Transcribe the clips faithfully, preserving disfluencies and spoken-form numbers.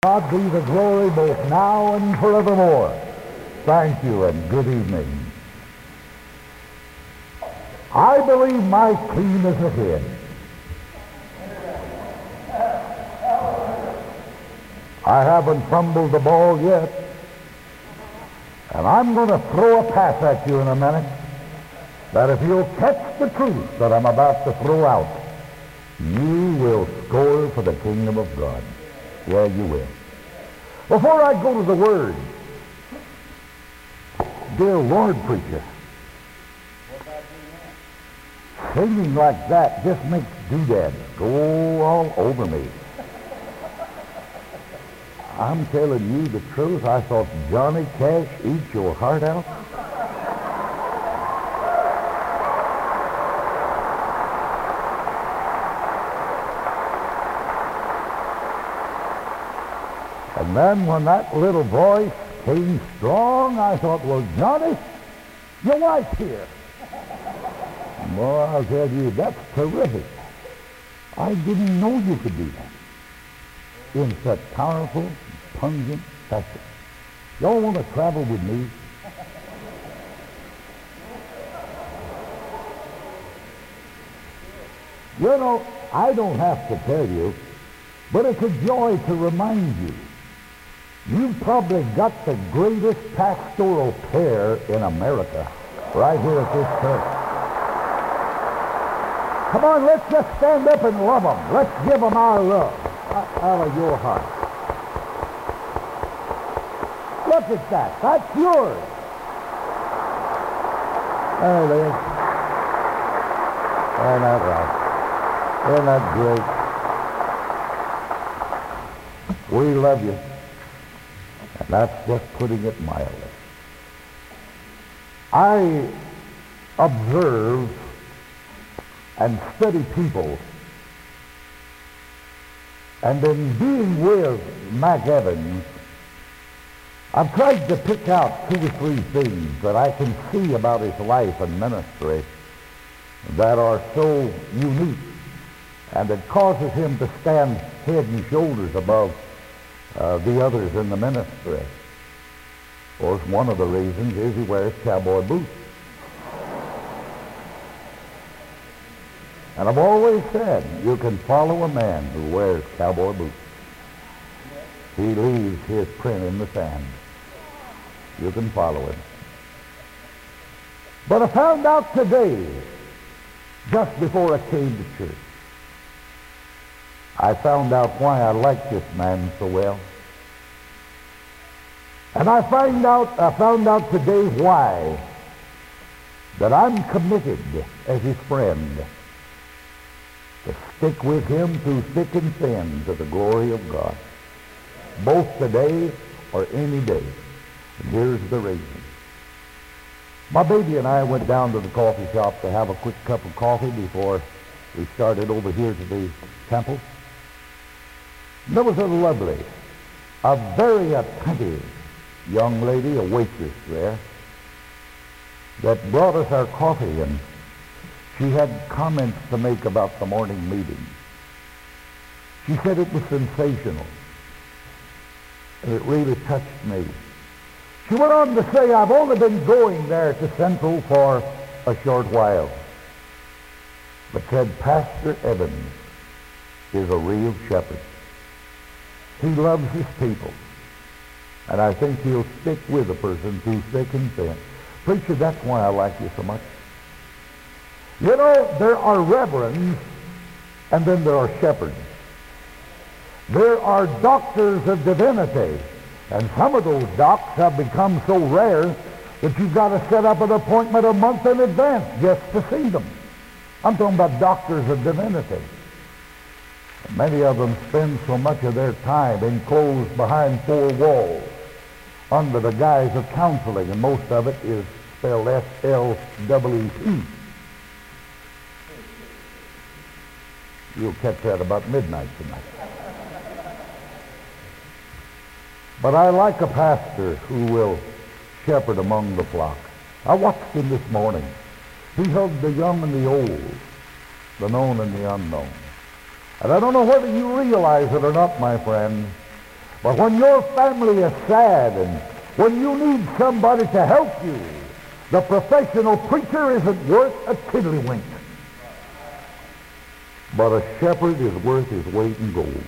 God be the glory both now and forevermore. Thank you and good evening. I believe my team is ahead. I haven't fumbled the ball yet, and I'm going to throw a pass at you in a minute that if you'll catch the truth that I'm about to throw out, you will score for the kingdom of God. Yeah, you will. Before I go to the Word, dear Lord preacher, singing like that just makes doodads go all over me. I'm telling you the truth, I thought Johnny Cash eat your heart out. And then when that little voice came strong, I thought, well, Johnny, your wife's here. Well, I'll tell you, that's terrific. I didn't know you could do that in such powerful, pungent fashion. Y'all want to travel with me? You know, I don't have to tell you, but it's a joy to remind you. You've probably got the greatest pastoral pair in America right here at this church. Come on, let's just stand up and love them. Let's give them our love out of your heart. Look at that. That's yours. There it is. Isn't that right? Isn't that great? We love you. And that's just putting it mildly. I observe and study people, and in being with Mac Evans, I've tried to pick out two or three things that I can see about his life and ministry that are so unique, and it causes him to stand head and shoulders above uh, the others in the ministry. Of course, one of the reasons is he wears cowboy boots. And I've always said, you can follow a man who wears cowboy boots. He leaves his print in the sand. You can follow him. But I found out today, just before I came to church, I found out why I like this man so well. And I find out, I found out today why that I'm committed as his friend to stick with him through thick and thin to the glory of God, both today or any day. And here's the reason. My baby and I went down to the coffee shop to have a quick cup of coffee before we started over here to the temple. And there was a lovely, a very attentive young lady, a waitress there, that brought us our coffee, and she had comments to make about the morning meeting. She said it was sensational, and it really touched me. She went on to say, I've only been going there to Central for a short while, but said, Pastor Evans is a real shepherd. He loves his people, and I think he'll stick with a person through thick and thin. Preacher, that's why I like you so much. You know, there are reverends, and then there are shepherds. There are doctors of divinity, and some of those docs have become so rare that you've got to set up an appointment a month in advance just to see them. I'm talking about doctors of divinity. Many of them spend so much of their time enclosed behind four walls under the guise of counseling, and most of it is spelled S L W E. You'll catch that about midnight tonight. But I like a pastor who will shepherd among the flock. I watched him this morning. He hugged the young and the old, the known and the unknown. And I don't know whether you realize it or not, my friend, But when your family is sad and when you need somebody to help you, the professional preacher isn't worth a tiddlywink. But a shepherd is worth his weight in gold.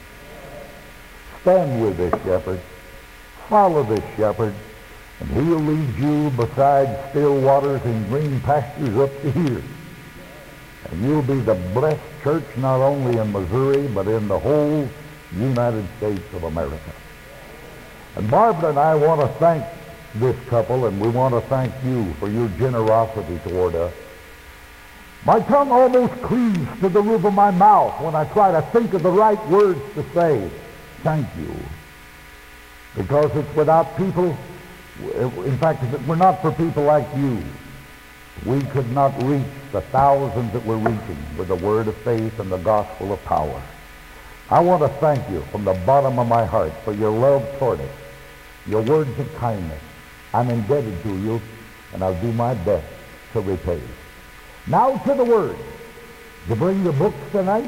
Stand with this shepherd. Follow this shepherd, and he'll lead you beside still waters and green pastures up to here. And you'll be the blessed church not only in Missouri, but in the whole United States of America. And Barbara and I want to thank this couple, and we want to thank you for your generosity toward us. My tongue almost cleaves to the roof of my mouth when I try to think of the right words to say. Thank you. Because it's without people, in fact, if it were not for people like you, we could not reach the thousands that we're reaching with the word of faith and the gospel of power. I want to thank you from the bottom of my heart for your love toward us, your words of kindness. I'm indebted to you, and I'll do my best to repay you. Now to the Word. Did you bring your books tonight?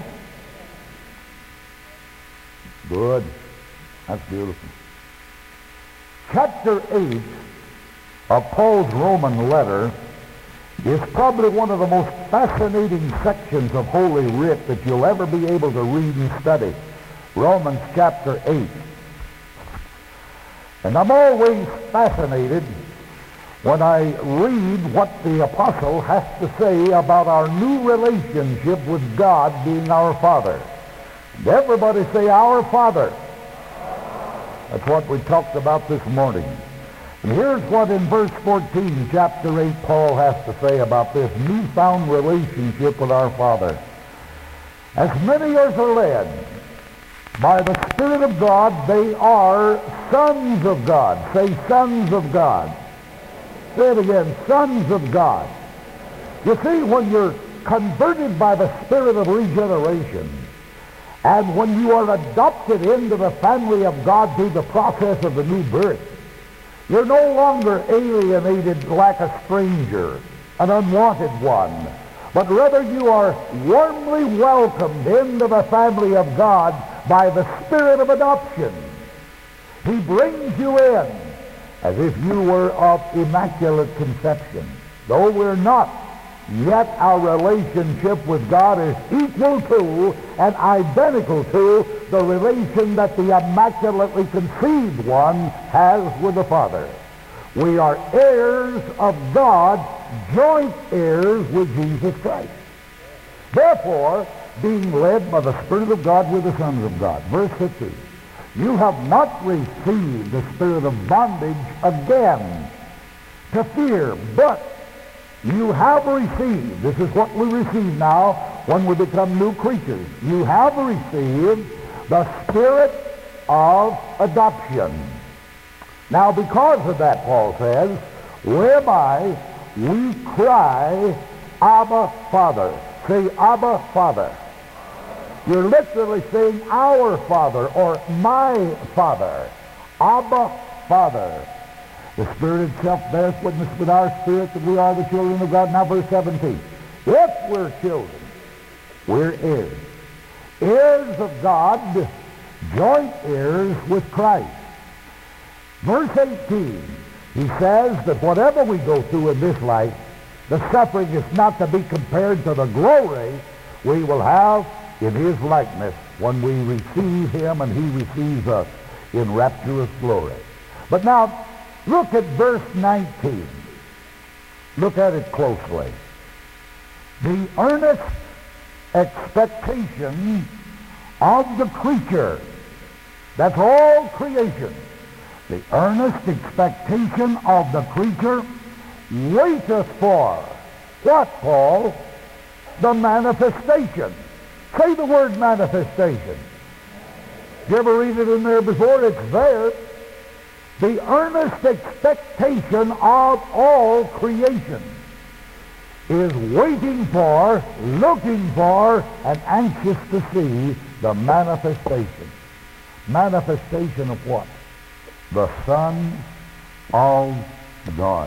Good. That's beautiful. Chapter eight of Paul's Roman letter is probably one of the most fascinating sections of Holy Writ that you'll ever be able to read and study. Romans chapter eight. And I'm always fascinated when I read what the apostle has to say about our new relationship with God being our Father. And everybody say, our Father. That's what we talked about this morning. And here's what in verse fourteen, chapter eight, Paul has to say about this newfound relationship with our Father. As many as are led by the Spirit of God, they are sons of God. Say, sons of God. Say it again, sons of God. You see, when you're converted by the Spirit of regeneration, and when you are adopted into the family of God through the process of the new birth, you're no longer alienated like a stranger, an unwanted one, but rather you are warmly welcomed into the family of God by the Spirit of adoption. He brings you in as if you were of immaculate conception. Though we're not, yet our relationship with God is equal to and identical to the relation that the immaculately conceived one has with the Father. We are heirs of God, joint heirs with Jesus Christ. Therefore, being led by the Spirit of God, we're the sons of God. Verse fifteen. You have not received the spirit of bondage again to fear, but you have received, this is what we receive now when we become new creatures. You have received the spirit of adoption. Now because of that, Paul says, whereby we cry, Abba, Father. Say, Abba, Father. You're literally saying, our Father, or my Father. Abba, Father. The Spirit itself bears witness with our spirit that we are the children of God. Now verse seventeen. If we're children, we're heirs. Heirs of God, joint heirs with Christ. Verse eighteen, he says that whatever we go through in this life, the suffering is not to be compared to the glory we will have in his likeness when we receive him and he receives us in rapturous glory. But now, look at verse nineteen. Look at it closely. The earnest expectation of the creature. That's all creation. The earnest expectation of the creature waiteth for what, Paul? The manifestation. Say the word manifestation. Did you ever read it in there before? It's there. The earnest expectation of all creation is waiting for, looking for, and anxious to see the manifestation. Manifestation of what? The Son of God.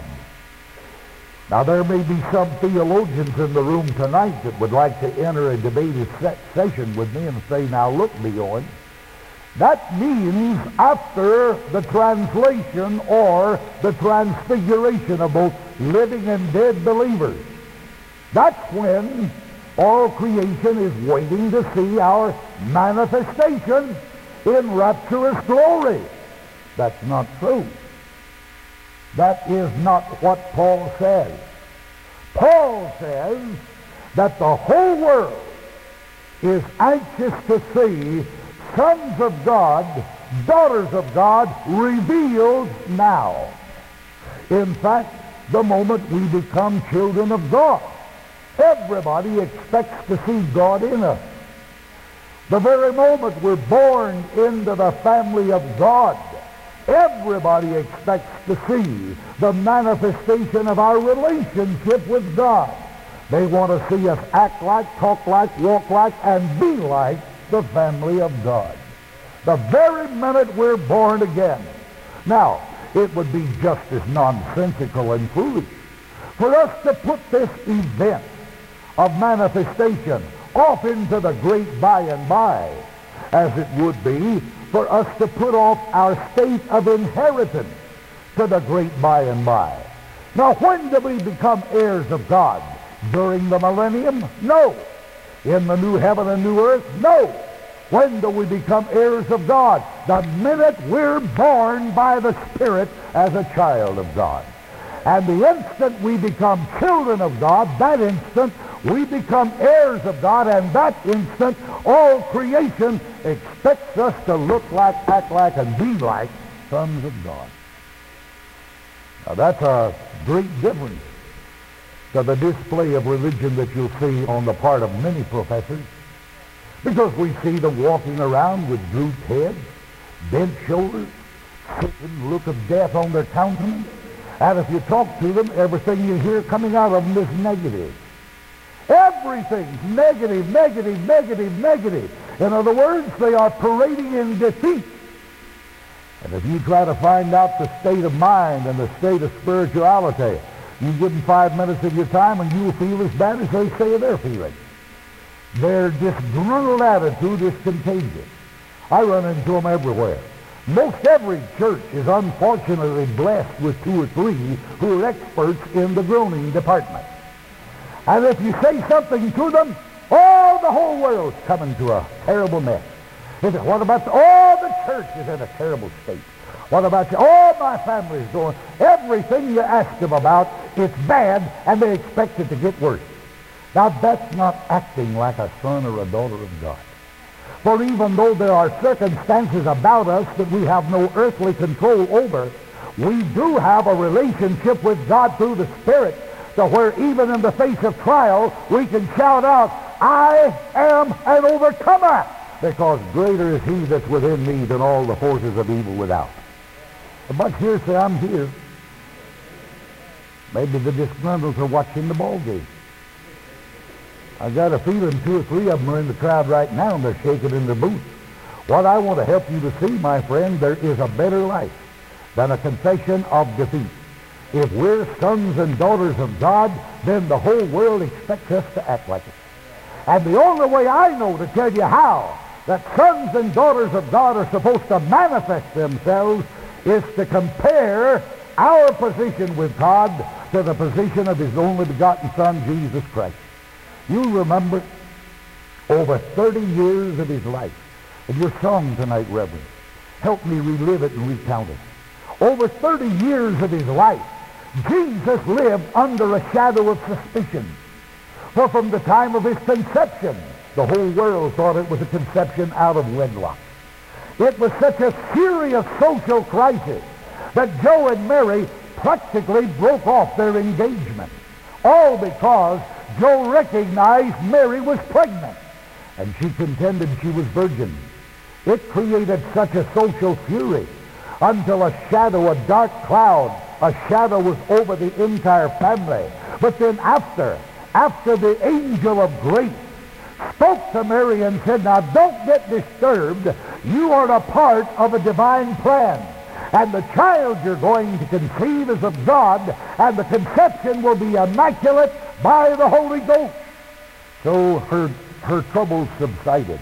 Now there may be some theologians in the room tonight that would like to enter a debated se- session with me and say, now look, Bjorn, That means after the translation or the transfiguration of both living and dead believers. That's when all creation is waiting to see our manifestation in rapturous glory. That's not true. That is not what Paul says. Paul says that the whole world is anxious to see sons of God, daughters of God, revealed now. In fact, the moment we become children of God, everybody expects to see God in us. The very moment we're born into the family of God, everybody expects to see the manifestation of our relationship with God. They want to see us act like, talk like, walk like, and be like the family of God. The very minute we're born again. Now, it would be just as nonsensical and foolish for us to put this event of manifestation off into the great by and by, as it would be for us to put off our state of inheritance to the great by and by. Now, when do we become heirs of God? During the millennium? No. In the new heaven and new earth? No. When do we become heirs of God? The minute we're born by the Spirit as a child of God. And the instant we become children of God, that instant we become heirs of God, and that instant all creation expects us to look like, act like, and be like sons of God. Now that's a great difference to the display of religion that you'll see on the part of many professors, because we see them walking around with drooped heads, bent shoulders, certain look of death on their countenance, and if you talk to them, everything you hear coming out of them is negative. Everything's negative, negative, negative, negative. In other words, they are parading in defeat. And if you try to find out the state of mind and the state of spirituality, you give them five minutes of your time and you'll feel as bad as they say they're feeling. Their disgruntled attitude is contagious. I run into them everywhere. Most every church is unfortunately blessed with two or three who are experts in the groaning department. And if you say something to them, all the whole world's coming to a terrible mess. He said, what about the, all the church is in a terrible state? What about you? All my family's going. Everything you ask them about, it's bad, and they expect it to get worse. Now, that's not acting like a son or a daughter of God. For even though there are circumstances about us that we have no earthly control over, we do have a relationship with God through the Spirit, to where even in the face of trial, we can shout out, I am an overcomer, because greater is he that's within me than all the forces of evil without. But here, say, I'm here. Maybe the disgruntled are watching the ball game. I got a feeling two or three of them are in the crowd right now, and they're shaking in their boots. What I want to help you to see, my friend, there is a better life than a confession of defeat. If we're sons and daughters of God, then the whole world expects us to act like it. And the only way I know to tell you how that sons and daughters of God are supposed to manifest themselves is to compare our position with God to the position of his only begotten Son, Jesus Christ. You remember over thirty years of his life. And your song tonight, Reverend, help me relive it and recount it. Over thirty years of his life, Jesus lived under a shadow of suspicion. For from the time of his conception, the whole world thought it was a conception out of wedlock. It was such a serious social crisis that Joe and Mary practically broke off their engagement. All because Joe recognized Mary was pregnant, and she contended she was virgin. It created such a social fury until a shadow, a dark cloud, a shadow was over the entire family. But then after, after the angel of grace spoke to Mary and said, now don't get disturbed. You are a part of a divine plan. And the child you're going to conceive is of God, and the conception will be immaculate by the Holy Ghost. So her, her troubles subsided.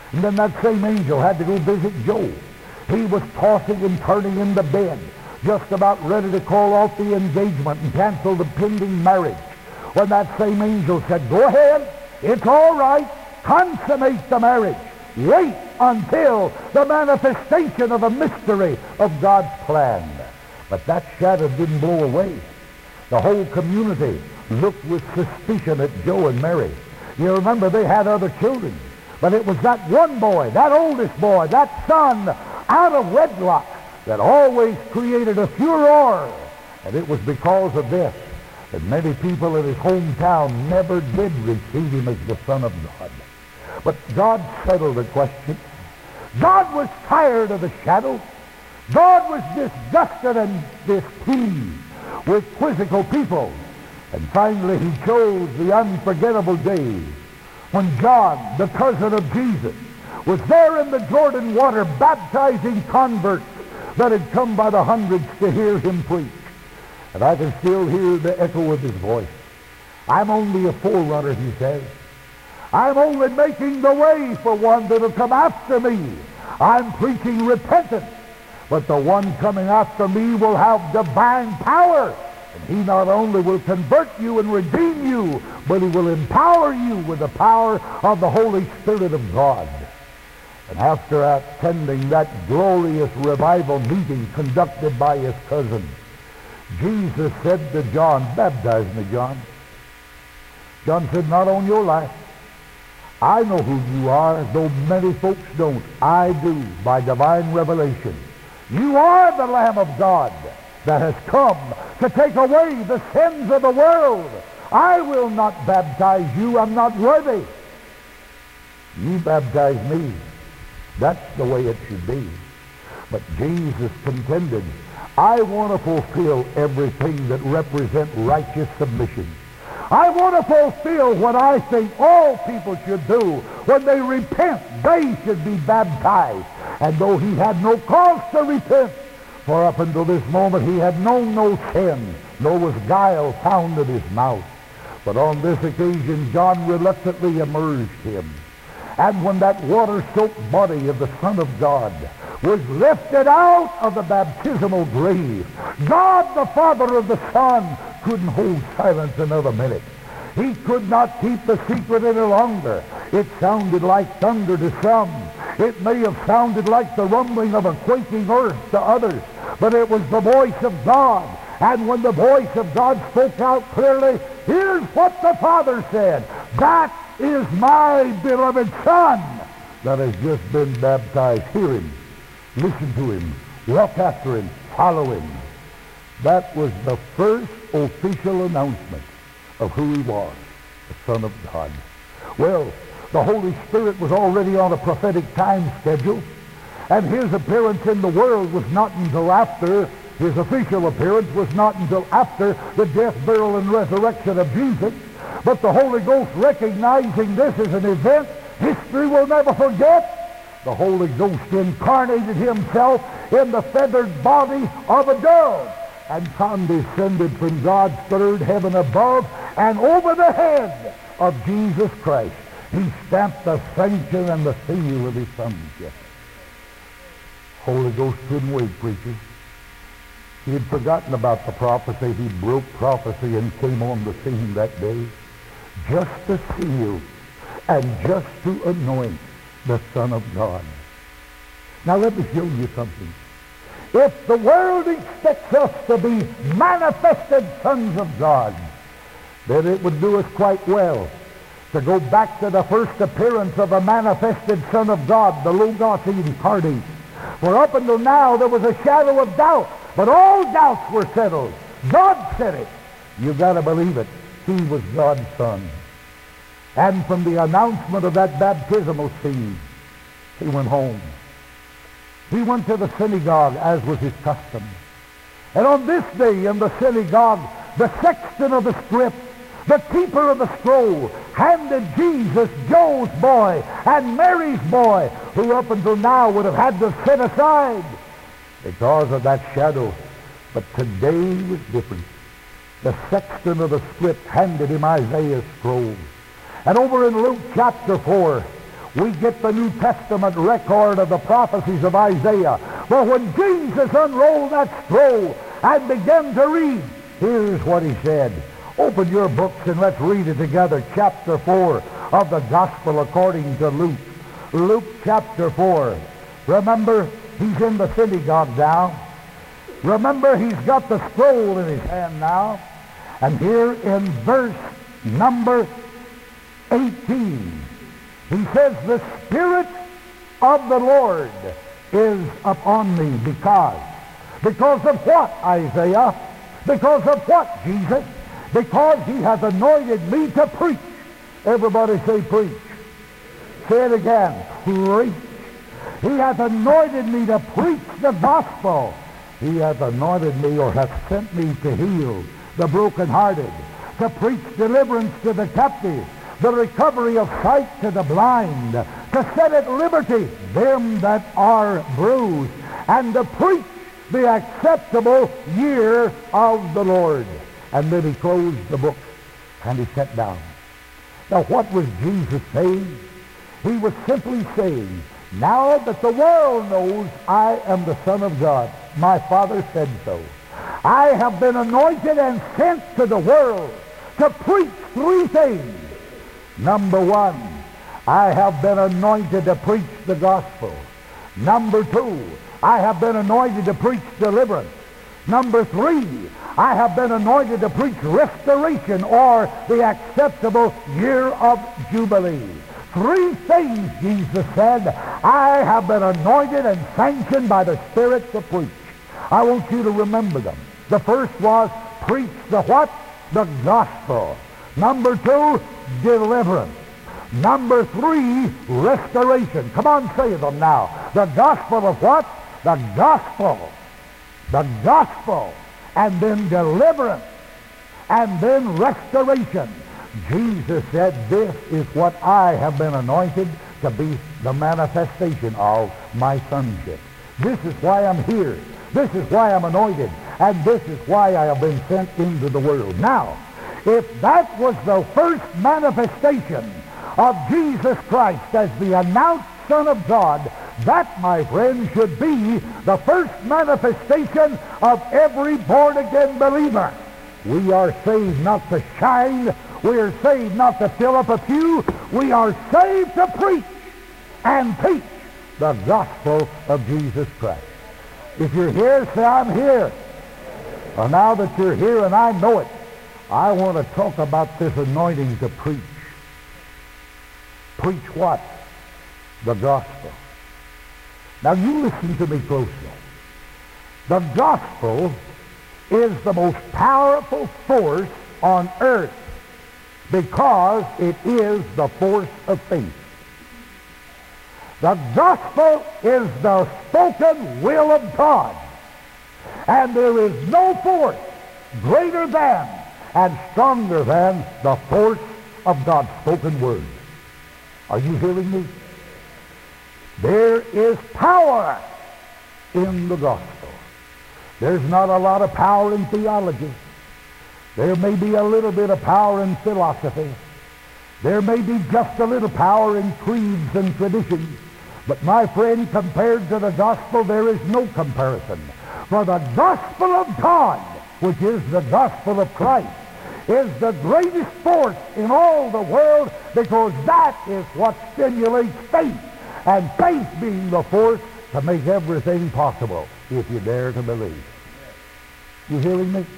And then that same angel had to go visit Joe. He was tossing and turning in the bed, just about ready to call off the engagement and cancel the pending marriage, when that same angel said, "Go ahead, it's all right, consummate the marriage. Wait until the manifestation of the mystery of God's plan." But that shadow didn't blow away. The whole community looked with suspicion at Joe and Mary. You remember they had other children, but it was that one boy, that oldest boy, that son out of wedlock that always created a furor. And it was because of this that many people in his hometown never did receive him as the Son of God. But God settled the question. God was tired of the shadow. God was disgusted and displeased with quizzical people. And finally he chose the unforgettable day when John, the cousin of Jesus, was there in the Jordan water baptizing converts that had come by the hundreds to hear him preach. And I can still hear the echo of his voice. "I'm only a forerunner," he says. "I'm only making the way for one that will come after me. I'm preaching repentance, but the one coming after me will have divine power. And he not only will convert you and redeem you, but he will empower you with the power of the Holy Spirit of God." And after attending that glorious revival meeting conducted by his cousin, Jesus said to John, "Baptize me, John." John said, "Not on your life. I know who you are, though many folks don't. I do, by divine revelation. You are the Lamb of God that has come to take away the sins of the world. I will not baptize you. I'm not worthy. You baptize me." That's the way it should be. But Jesus contended, "I want to fulfill everything that represents righteous submission. I want to fulfill what I think all people should do. When they repent, they should be baptized." And though he had no cause to repent, for up until this moment he had known no sin, nor was guile found in his mouth. But on this occasion John reluctantly immersed him. And when that water-soaked body of the Son of God was lifted out of the baptismal grave, God the Father of the Son couldn't hold silence another minute. He could not keep the secret any longer. It sounded like thunder to some. It may have sounded like the rumbling of a quaking earth to others, but it was the voice of God. And when the voice of God spoke out clearly, here's what the Father said: "That is my beloved Son that has just been baptized. Hear him, listen to him, walk after him, follow him." That was the first official announcement of who he was, the Son of God. Well, the Holy Spirit was already on a prophetic time schedule, and his appearance in the world was not until after, his official appearance was not until after the death, burial, and resurrection of Jesus. But the Holy Ghost, recognizing this as an event history will never forget, the Holy Ghost incarnated himself in the feathered body of a dove and condescended from God's third heaven above, and over the head of Jesus Christ he stamped the sanction and the seal of his sonship. Holy Ghost couldn't wait, preachers. He had forgotten about the prophecy. He broke prophecy and came on the scene that day just to seal and just to anoint the Son of God. Now let me show you something. If the world expects us to be manifested sons of God, then it would do us quite well to go back to the first appearance of a manifested Son of God, the Logos incarnate. For up until now there was a shadow of doubt, but all doubts were settled. God said it. You've got to believe it. He was God's Son. And from the announcement of that baptismal scene, he went home. He went to the synagogue, as was his custom. And on this day in the synagogue, the sexton of the script, the keeper of the scroll, handed Jesus Joe's boy and Mary's boy, who up until now would have had to sit aside because of that shadow. But today was different. The sexton of the script handed him Isaiah's scroll. And over in Luke chapter four, we get the New Testament record of the prophecies of Isaiah. But when Jesus unrolled that scroll and began to read, here's what he said. Open your books and let's read it together. Chapter four of the Gospel according to Luke. Luke chapter four. Remember, he's in the synagogue now. Remember, he's got the scroll in his hand now. And here in verse number eighteen, he says, the Spirit of the Lord is upon me. Because. Because of what, Isaiah? Because of what, Jesus? Because he has anointed me to preach. Everybody say preach. Say it again. Preach. He hath anointed me to preach the gospel. He hath anointed me, or hath sent me, to heal the brokenhearted, to preach deliverance to the captive, the recovery of sight to the blind, to set at liberty them that are bruised, and to preach the acceptable year of the Lord. And then he closed the book and he sat down. Now what was Jesus saying? He was simply saying, now that the world knows I am the Son of God, my Father said so, I have been anointed and sent to the world to preach three things. Number one, I have been anointed to preach the gospel. Number two, I have been anointed to preach deliverance. Number three, I have been anointed to preach restoration, or the acceptable year of Jubilee. Three things, Jesus said, I have been anointed and sanctioned by the Spirit to preach. I want you to remember them. The first was preach the what? The gospel. Number two, deliverance. Number three, restoration. Come on, say them now. The gospel of what? The gospel. The gospel. And then deliverance. And then restoration. Jesus said, this is what I have been anointed to be the manifestation of my sonship. This is why I'm here. This is why I'm anointed. And this is why I have been sent into the world. Now, if that was the first manifestation of Jesus Christ as the announced Son of God, that, my friend, should be the first manifestation of every born-again believer. We are saved not to shine. We are saved not to fill up a pew. We are saved to preach and teach the gospel of Jesus Christ. If you're here, say, I'm here. Well, now that you're here and I know it, I want to talk about this anointing to preach. Preach what? The gospel. Now you listen to me closely. The gospel is the most powerful force on earth because it is the force of faith. The gospel is the spoken will of God. And there is no force greater than and stronger than the force of God's spoken word. Are you hearing me? There is power in the gospel. There's not a lot of power in theology. There may be a little bit of power in philosophy. There may be just a little power in creeds and traditions. But my friend, compared to the gospel, there is no comparison. For the gospel of God, which is the gospel of Christ, is the greatest force in all the world, because that is what stimulates faith. And faith being the force to make everything possible, if you dare to believe. You hearing me?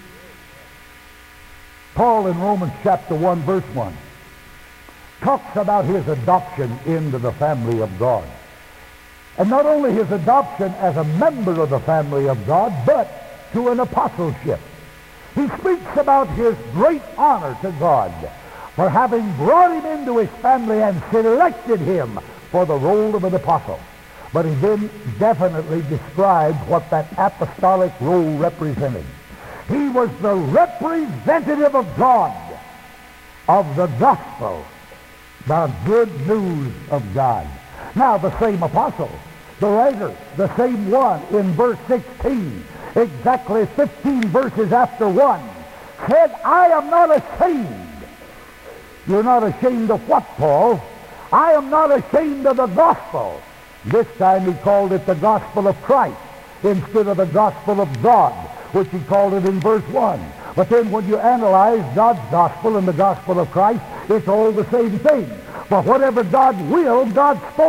Paul in Romans chapter one, verse one, talks about his adoption into the family of God. And not only his adoption as a member of the family of God, but to an apostleship. He speaks about his great honor to God for having brought him into his family and selected him for the role of an apostle. But he then definitely described what that apostolic role represented. He was the representative of God, of the gospel, the good news of God. Now the same apostle, the writer, the same one in verse sixteen, exactly fifteen verses after one, said, I am not ashamed. You're not ashamed of what, Paul? I am not ashamed of the gospel. This time he called it the gospel of Christ instead of the gospel of God, which he called it in verse one. But then when you analyze God's gospel and the gospel of Christ, it's all the same thing. For whatever God willed, God spoke.